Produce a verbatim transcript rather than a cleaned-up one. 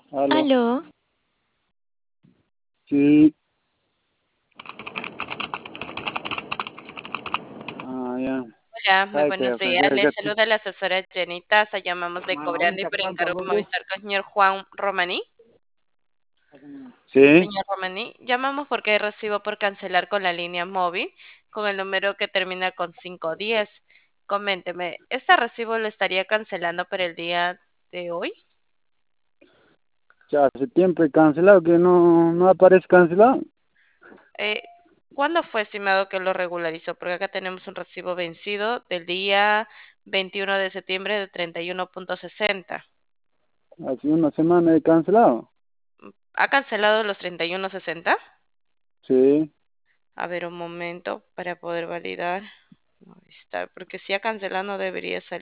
Aló. Aló, Sí. Ah, ya. hola, muy Ay, te buenos días. ofrecí Les gato. saluda la asesora Jenny Taza. Llamamos de Mano, Cobrando y ¿te por cuánto, encargo Jorge? Movistar con el señor Juan Romaní. Sí. Señor Romaní, llamamos porque hay recibo por cancelar con la línea móvil con el número que termina con quinientos diez. Coménteme, ¿este recibo lo estaría cancelando para el día de hoy? Ya hace tiempo he cancelado que no, no aparece cancelado. Eh, ¿Cuándo fue estimado que lo regularizó? Porque acá tenemos un recibo vencido del día veintiuno de septiembre de treinta y uno punto sesenta. Hace una semana he cancelado. ¿Ha cancelado los treinta y uno sesenta? Sí. A ver, un momento para poder validar. Movistar, porque si ha cancelado no debería salir.